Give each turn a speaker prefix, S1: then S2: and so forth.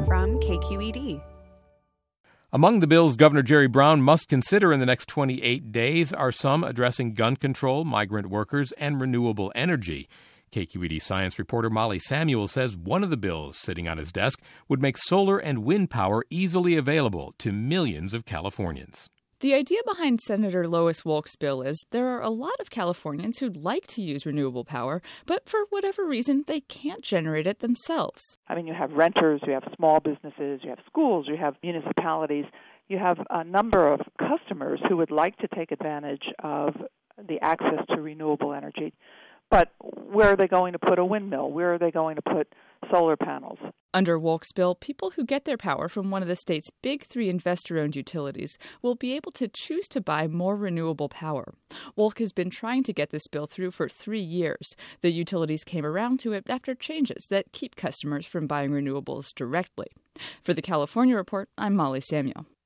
S1: from KQED.
S2: Among the bills Governor Jerry Brown must consider in the next 28 days are some addressing gun control, migrant workers, and renewable energy. KQED science reporter Molly Samuel says one of the bills sitting on his desk would make solar and wind power easily available to millions of Californians.
S3: The idea behind Senator Lois Wolk's bill is there are a lot of Californians who'd like to use renewable power, but for whatever reason, they can't generate it themselves.
S4: I mean, you have renters, you have small businesses, you have schools, you have municipalities, you have a number of customers who would like to take advantage of the access to renewable energy. But where are they going to put a windmill? Where are they going to put solar panels?
S3: Under Wolk's bill, people who get their power from one of the state's big three investor-owned utilities will be able to choose to buy more renewable power. Wolk has been trying to get this bill through for 3 years. The utilities came around to it after changes that keep customers from buying renewables directly. For the California Report, I'm Molly Samuel.